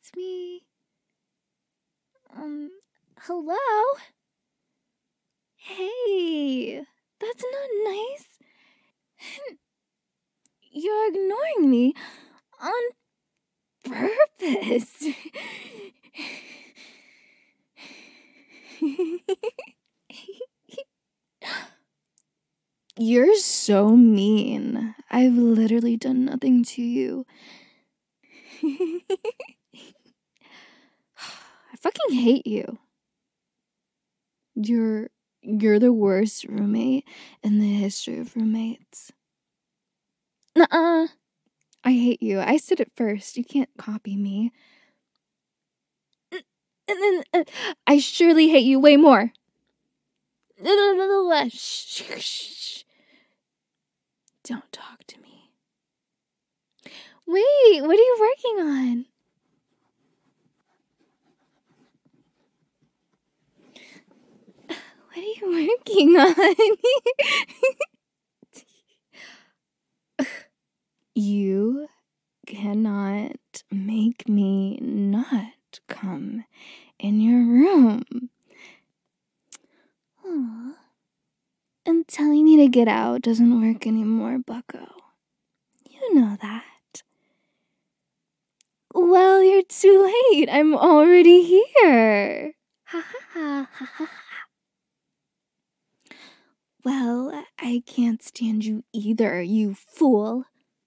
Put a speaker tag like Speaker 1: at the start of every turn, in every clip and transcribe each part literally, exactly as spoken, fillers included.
Speaker 1: it's me. Um, hello? Hey, that's not nice. You're ignoring me on purpose. You're so mean. I've literally done nothing to you. I fucking hate you. You're you're the worst roommate in the history of roommates. Nuh-uh. I hate you. I said it first. You can't copy me. And then uh, I surely hate you way more. Shh, shh. Don't talk to me. Wait, what are you working on? What are you working on? You cannot make me not come in your room. Aww. And telling me to get out doesn't work anymore, bucko. You know that. Well, you're too late. I'm already here. Ha ha ha ha ha ha. Well, I can't stand you either, you fool.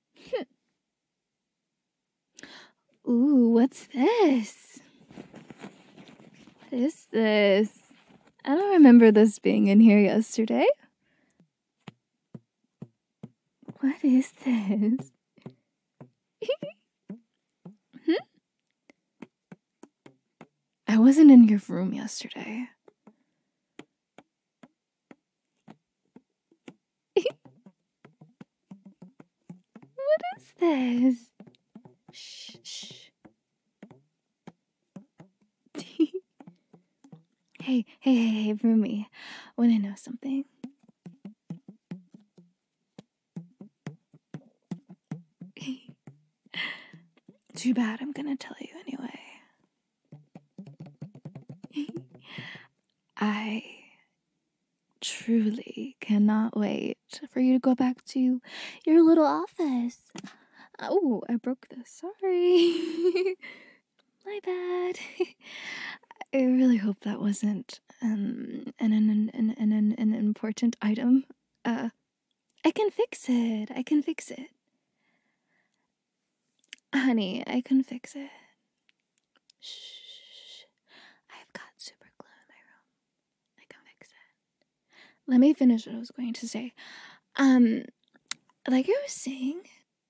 Speaker 1: Ooh, what's this? What is this? I don't remember this being in here yesterday. What is this? Hmm? I wasn't in your room yesterday. What is this? Shh, shh. Hey, hey, hey, hey, roomie. Wanna know something? Too bad, I'm gonna tell you anyway. I truly cannot wait for you to go back to your little office. Oh, I broke this. Sorry. My bad. I really hope that wasn't um, an, an, an, an, an, an important item. Uh, I can fix it. I can fix it. Honey, I can fix it. Shh. I've got super glue in my room. I can fix it. Let me finish what I was going to say. Um, like I was saying,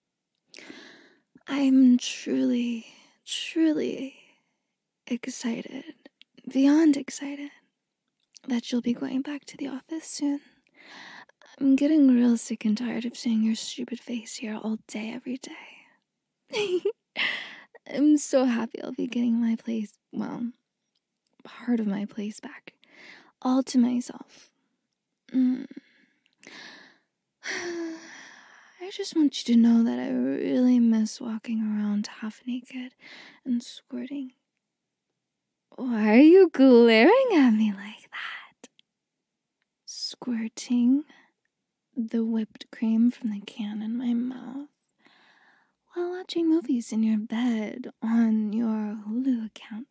Speaker 1: I'm truly, truly excited, beyond excited, that you'll be going back to the office soon. I'm getting real sick and tired of seeing your stupid face here all day, every day. I'm so happy I'll be getting my place, well, part of my place back, all to myself. Mm. I just want you to know that I really miss walking around half naked and squirting. Why are you glaring at me like that? Squirting the whipped cream from the can in my mouth while watching movies in your bed on your Hulu account.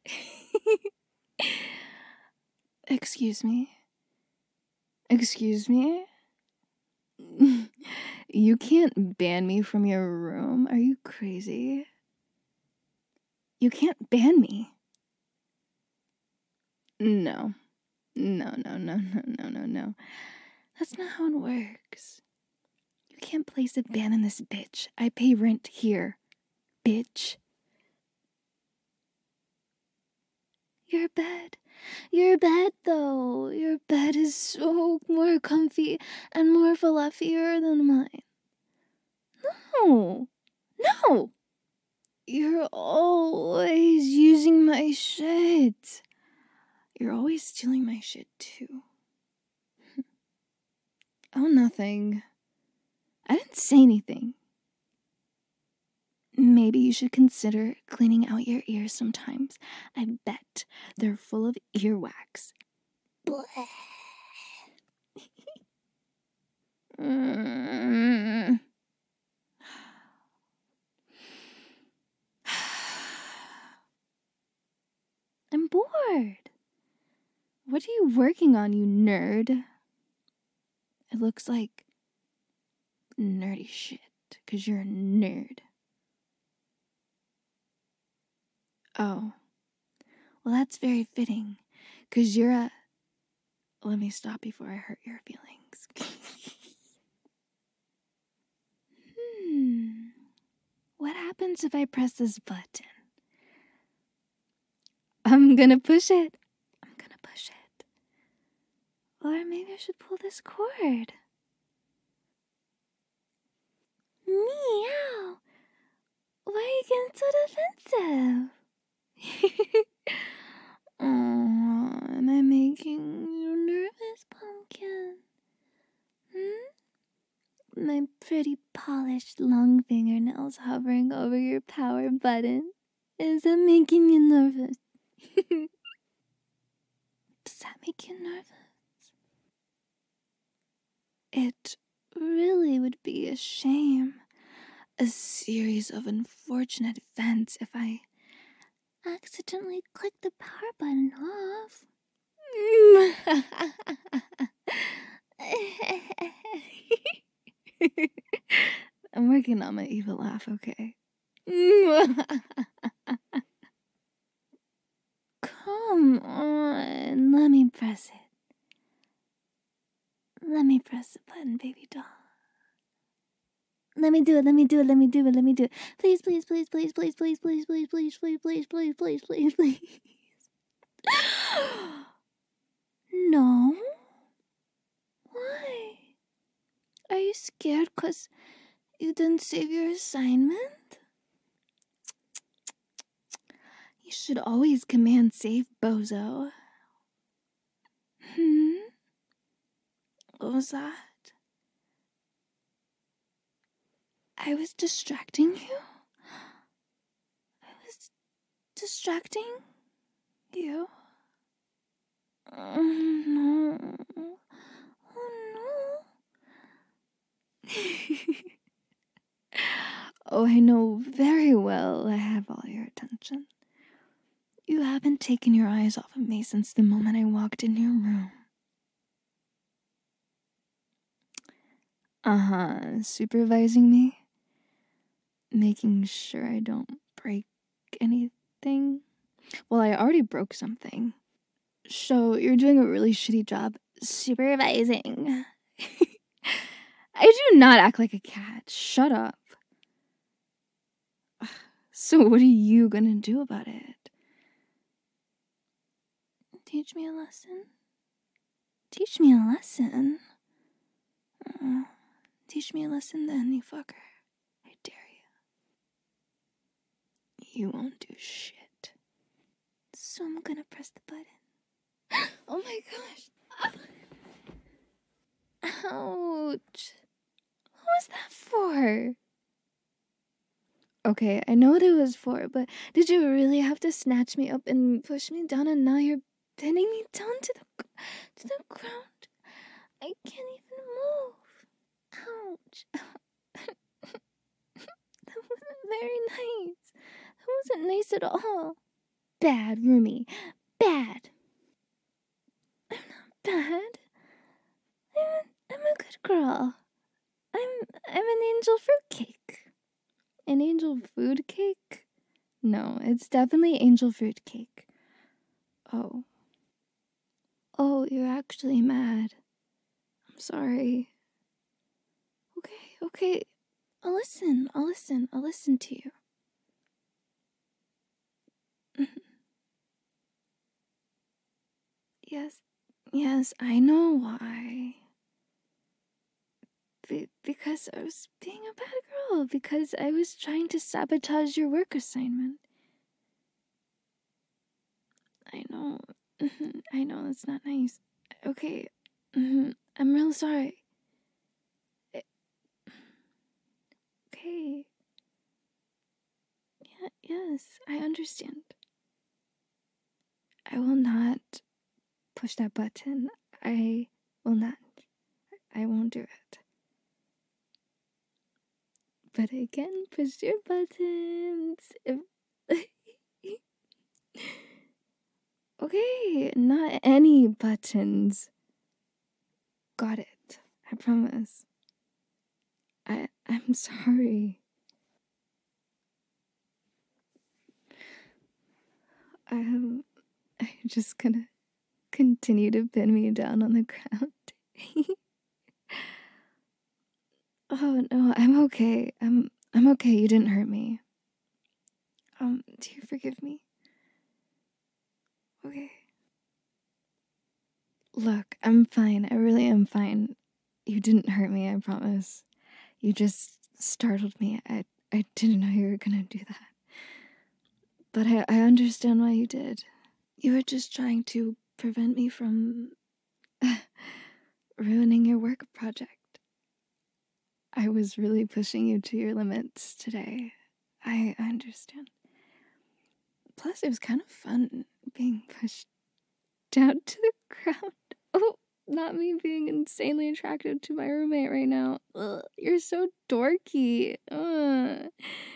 Speaker 1: Excuse me? Excuse me? You can't ban me from your room. Are you crazy? You can't ban me. No. No, no, no, no, no, no, no. That's not how it works. You can't place a ban on this bitch. I pay rent here, bitch. Your bed. Your bed, though. Your bed is so more comfy and more fluffier than mine. No. No. You're always using my shit. You're always stealing my shit, too. Oh, nothing. I didn't say anything. maybe you should consider cleaning out your ears sometimes. I bet they're full of earwax. mm. I'm bored. What are you working on, you nerd? It looks like nerdy shit, because you're a nerd. Oh. Well, that's very fitting, because you're a... Let me stop before I hurt your feelings. hmm. What happens if I press this button? I'm gonna push it. I'm gonna push it. Or maybe I should pull this cord. Meow! Why are you getting so defensive? Oh, am I making you nervous, Pumpkin? Hmm? My pretty polished long fingernails hovering over your power button. Is that making you nervous? Does that make you nervous? It really would be a shame. A series of unfortunate events if I accidentally clicked the power button off. I'm working on my evil laugh, okay? Come on, let me press it. Let me press the button, baby doll. Let me do it, let me do it, let me do it, let me do it. Please, please, please, please, please, please, please, please, please, please, please, please, please, please, please. No? Why? Are you scared because you didn't save your assignment? You should always command save, bozo. Hmm? What was that? I was distracting you? I was distracting you? Oh no. Oh no. Oh, I know very well I have all your attention. You haven't taken your eyes off of me since the moment I walked in your room. Uh-huh, supervising me? Making sure I don't break anything? Well, I already broke something. So, you're doing a really shitty job supervising. I do not act like a cat. Shut up. So, what are you gonna do about it? Teach me a lesson? Teach me a lesson? Uh, teach me a lesson then, you fucker. I dare you. You won't do shit. So I'm gonna press the button. Oh my gosh. Ouch. What was that for? Okay, I know what it was for, but did you really have to snatch me up and push me down and now you're pinning me down to the to the ground? I can't even move. Ouch. That wasn't very nice. That wasn't nice at all. Bad, Rumi. Bad. I'm not bad. I'm a, I'm a good girl. I'm I'm an angel fruitcake. An angel food cake? No, it's definitely angel fruit cake. Oh. Oh, you're actually mad. I'm sorry. Okay, okay. I'll listen. I'll listen. I'll listen to you. Yes, yes, I know why. Be- because I was being a bad girl. Because I was trying to sabotage your work assignment. I know. I know, that's not nice. Okay. I'm real sorry. Okay. promise. I understand. I will not push that button. I will not. I won't do it. But I can push your buttons. If okay, not any buttons. Got it. I promise. I I'm sorry. Um, I'm just gonna continue to pin me down on the ground. Oh no, I'm okay. I'm I'm okay. You didn't hurt me. Um, do you forgive me? Okay. Look, I'm fine. I really am fine. You didn't hurt me, I promise. You just startled me. I I didn't know you were gonna do that. But I, I understand why you did. You were just trying to prevent me from ruining your work project. I was really pushing you to your limits today. I, I understand. Plus, it was kind of fun being pushed down to the ground. Oh, not me being insanely attracted to my roommate right now. Ugh, you're so dorky. Ugh.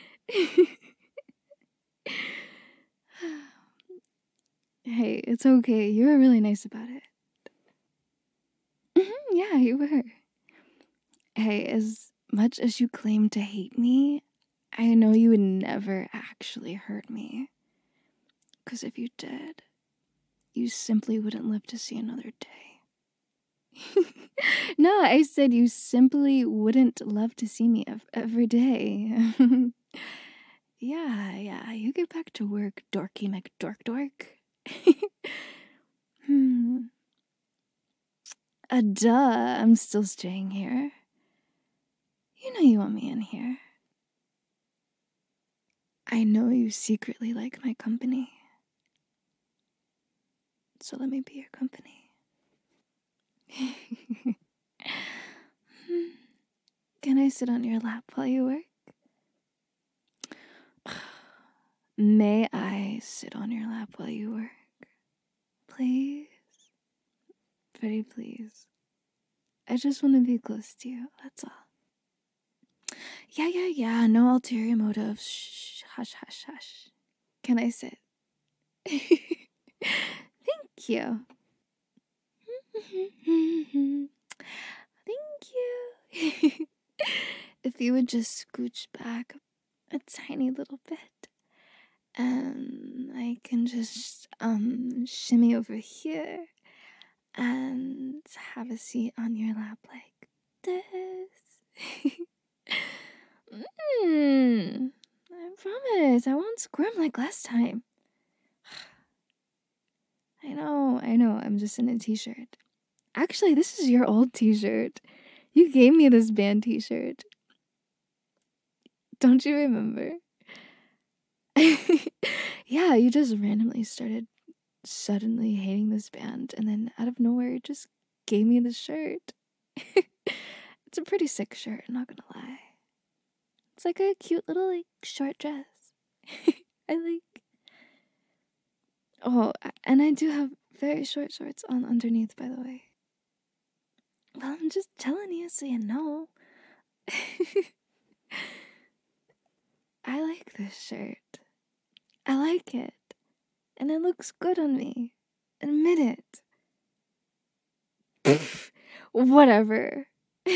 Speaker 1: Hey, it's okay. You were really nice about it. Mm-hmm, yeah, you were. Hey, as much as you claim to hate me, I know you would never actually hurt me. Because if you did, you simply wouldn't live to see another day. No, I said you simply wouldn't love to see me ev- every day. Yeah, yeah, you get back to work, dorky McDork dork. hmm. Uh, duh, I'm still staying here. You know you want me in here. I know you secretly like my company. So let me be your company. Can I sit on your lap while you work? May I sit on your lap while you work? Please? Pretty please. I just want to be close to you, that's all. Yeah, yeah, yeah, no ulterior motive. Shh, hush, hush, hush. Can I sit? Thank you. Thank you. If you would just scooch back a tiny little bit, and I can just um shimmy over here and have a seat on your lap like this. mm, I promise I won't squirm like last time. I know, I know, I'm just in a t-shirt. Actually, this is your old t-shirt. You gave me this band t-shirt. Don't you remember? Yeah, you just randomly started suddenly hating this band, and then out of nowhere, you just gave me this shirt. It's a pretty sick shirt, not gonna lie. It's like a cute little, like, short dress. I like... Oh, and I do have very short shorts on underneath, by the way. Well, I'm just telling you so you know. I like this shirt. I like it. And it looks good on me. Admit it. Whatever.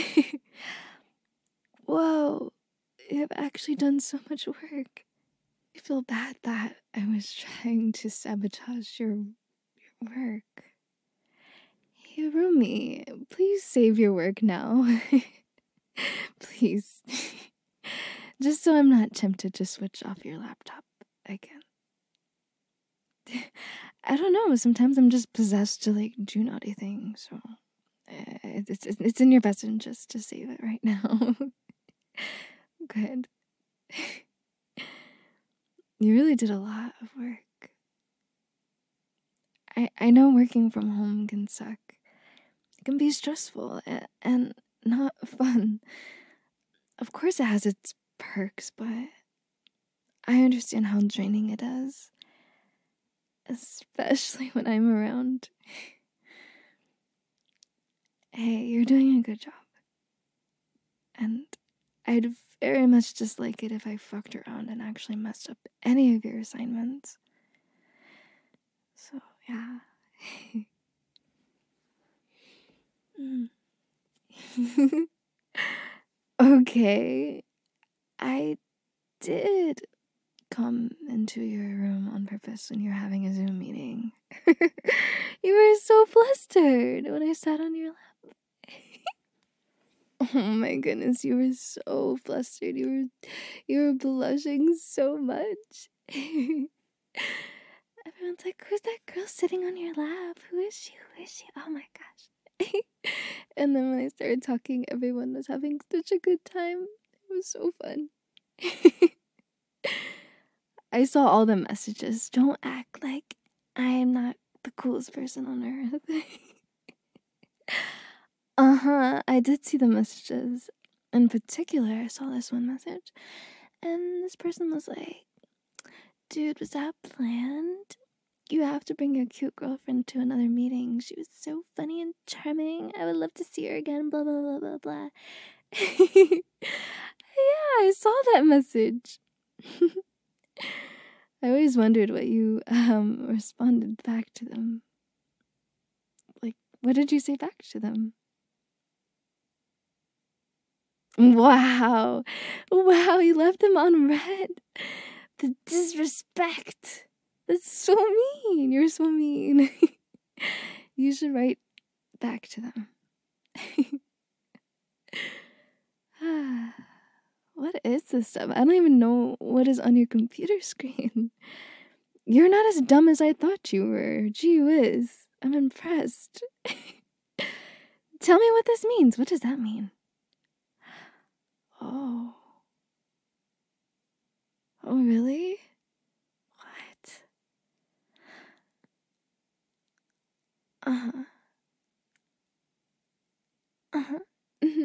Speaker 1: Whoa. You have actually done so much work. I feel bad that I was trying to sabotage your, your work. Hey, Rumi, please save your work now. Please. Just so I'm not tempted to switch off your laptop again. I don't know, sometimes I'm just possessed to, like, do naughty things, so uh, it's, it's, it's in your best interest to save it right now. Good. You really did a lot of work. I, I know working from home can suck. It can be stressful and, and not fun. Of course it has its perks, but I understand how draining it is, especially when I'm around. Hey, you're doing a good job. And I'd very much dislike it if I fucked around and actually messed up any of your assignments. So, yeah. mm. Okay. I did come into your room on purpose when you're having a Zoom meeting. You were so flustered when I sat on your lap. Oh my goodness, you were so flustered. You were you were blushing so much. Everyone's like, who's that girl sitting on your lap? Who is she? Who is she? Oh my gosh. And then when I started talking, everyone was having such a good time. It was so fun. I saw all the messages. Don't act like I am not the coolest person on earth. Uh-huh, I did see the messages. In particular, I saw this one message, and this person was like, dude, was that planned? You have to bring your cute girlfriend to another meeting. She was so funny and charming. I would love to see her again, blah, blah, blah, blah, blah. Yeah, I saw that message. I always wondered what you um responded back to them. Like, what did you say back to them? Wow. Wow, you left them on red. The disrespect. That's so mean. You're so mean. You should write back to them. What is this stuff? I don't even know what is on your computer screen. You're not as dumb as I thought you were. Gee whiz. I'm impressed. Tell me what this means. What does that mean? Oh. Oh, really? What? Uh-huh. Uh-huh. Mm-hmm.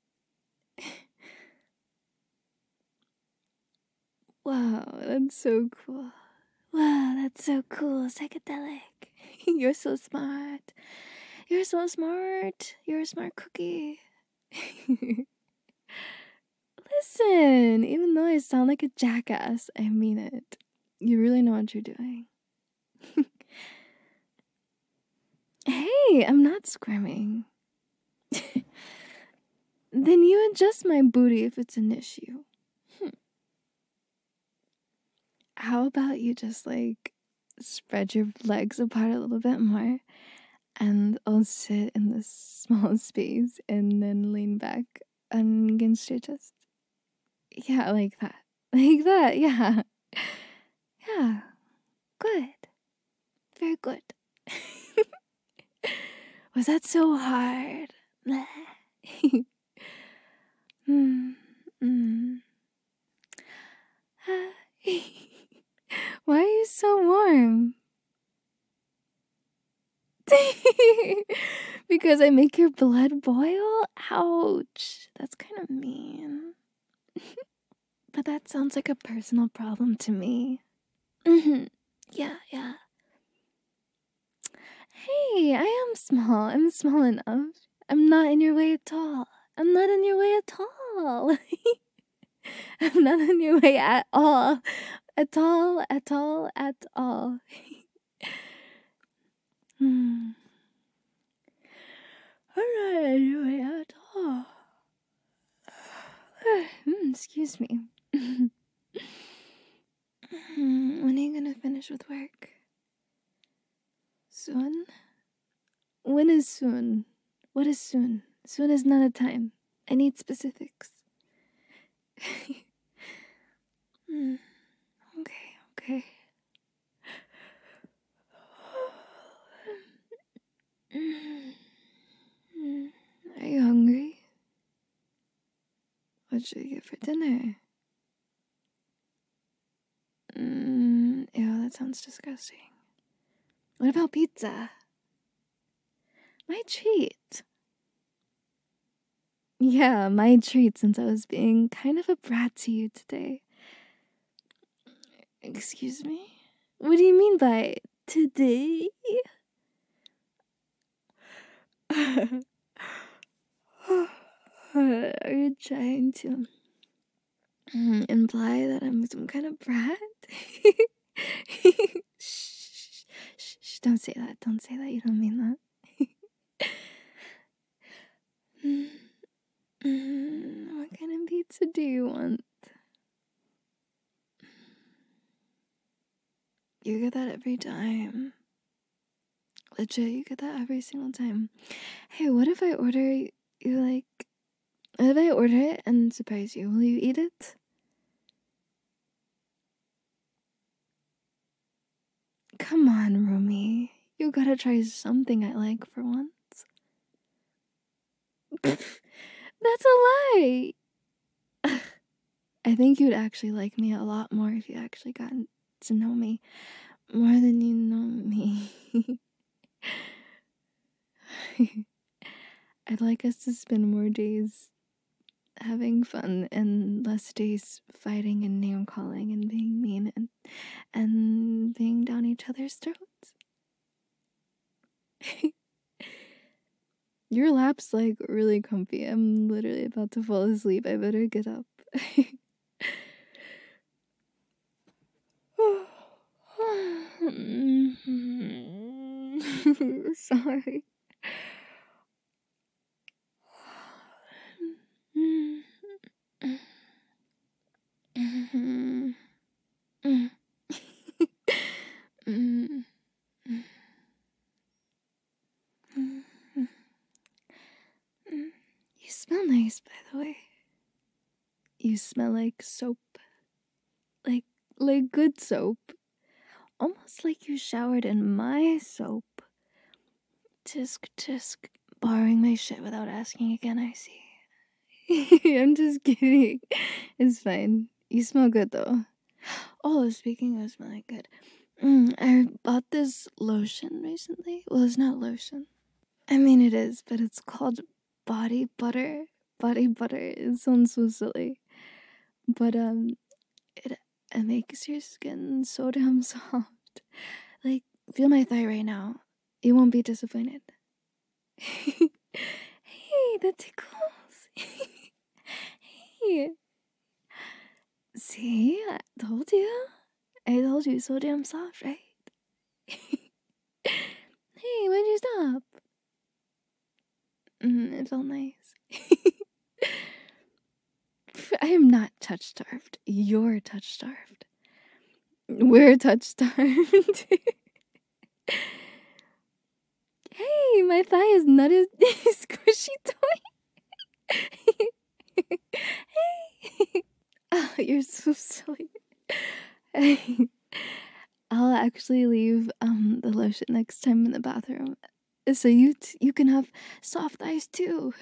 Speaker 1: Wow, that's so cool. Wow, that's so cool. Psychedelic. You're so smart. You're so smart. You're a smart cookie. Listen, even though I sound like a jackass, I mean it. You really know what you're doing. Hey, I'm not squirming. Then you adjust my booty if it's an issue. Hmm. How about you just like spread your legs apart a little bit more, and I'll sit in this small space and then lean back against your chest. Yeah, like that. Like that, yeah. Yeah. Good. Very good. Was that so hard? mm, mm. Why are you so warm? Because I make your blood boil? Ouch. That's kind of mean. But that sounds like a personal problem to me. Mm-hmm. Yeah, yeah. Hey, I am small. I'm small enough. I'm not in your way at all. I'm not in your way at all. I'm not in your way at all. At all, at all, at all. Hmm. I'm not in your way at all. mm, excuse me. When are you gonna finish with work? Soon? When is soon? What is soon? Soon is not a time. I need specifics. mm. Okay, okay. Are you hungry? What should we get for dinner? Mm, ew, that sounds disgusting. What about pizza? My treat. Yeah, my treat since I was being kind of a brat to you today. Excuse me? What do you mean by today? Are you trying to mm, imply that I'm some kind of brat? shh, shh, shh, don't say that. Don't say that. You don't mean that. mm, mm, what kind of pizza do you want? You get that every time. Legit, you get that every single time. Hey, what if I order you, like, what if I order it and surprise you? Will you eat it? Come on, Rumi. You gotta try something I like for once. That's a lie! I think you'd actually like me a lot more if you actually got to know me more than you know me. I'd like us to spend more days having fun and less days fighting and name calling and being mean and and being down each other's throats. Your lap's like really comfy. I'm literally about to fall asleep. I better get up. Sorry. You smell nice, by the way. You smell like soap. Like, like good soap. Almost like you showered in my soap. Tisk, tisk. Borrowing my shit without asking again, I see. I'm just kidding. It's fine. You smell good, though. Oh, speaking of smelling good. Mm, I bought this lotion recently. Well, it's not lotion. I mean, it is, but it's called body butter. Body butter. It sounds so silly. But, um, it, it makes your skin so damn soft. Like, feel my thigh right now. You won't be disappointed. Hey, that tickles. Hey. See? I told you. I told you, so damn soft, right? Hey, why'd you stop? Mm, it felt nice. I am not touch-starved. You're touch-starved. We're touch-starved. Hey, my thigh is not a squishy toy. Hey. Oh, you're so silly. I'll actually leave um the lotion next time in the bathroom, so you t- you can have soft thighs too.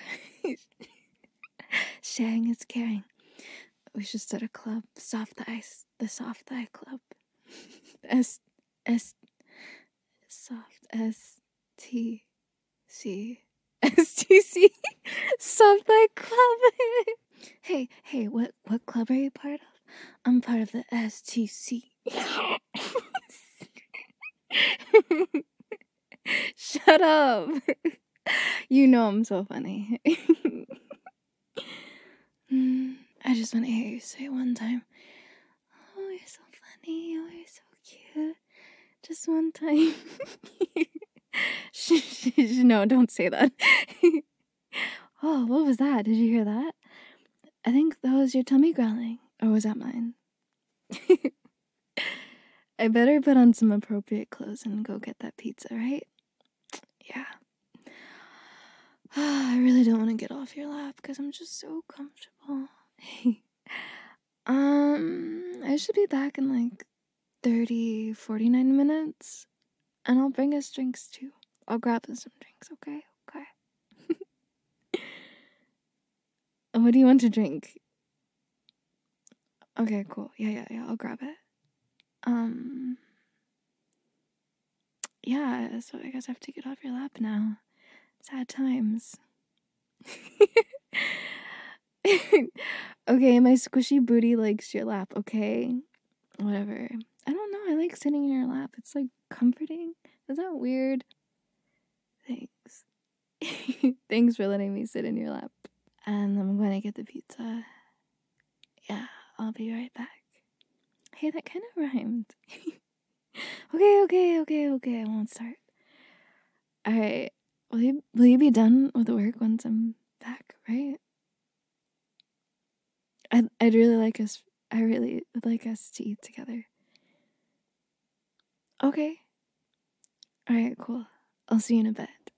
Speaker 1: Sharing is caring. We should start a club, soft thighs, the soft thigh club. S S soft S T C S T C soft thigh club. Hey, hey, what what club are you part of? I'm part of the S T C. Shut up. You know I'm so funny. I just want to hear you say it one time. Oh, you're so funny. Oh, you're so cute. Just one time. No, don't say that. Oh, what was that? Did you hear that? I think that was your tummy growling. Or was that mine? I better put on some appropriate clothes and go get that pizza, right? Yeah. I really don't want to get off your lap because I'm just so comfortable. um, I should be back in like thirty, forty-nine minutes. And I'll bring us drinks too. I'll grab us some drinks, okay? Okay. What do you want to drink? Okay, cool. Yeah, yeah, yeah. I'll grab it. Um, yeah, so I guess I have to get off your lap now. Sad times. Okay, my squishy booty likes your lap, okay? Whatever. I don't know. I like sitting in your lap. It's like comforting. Is that weird? Thanks. Thanks for letting me sit in your lap. And I'm going to get the pizza. Yeah, I'll be right back. Hey, that kind of rhymed. okay, okay, okay, okay. I won't start. All right. Will you will you be done with the work once I'm back? Right? I'd I'd really like us. I really would like us to eat together. Okay. All right. Cool. I'll see you in a bit.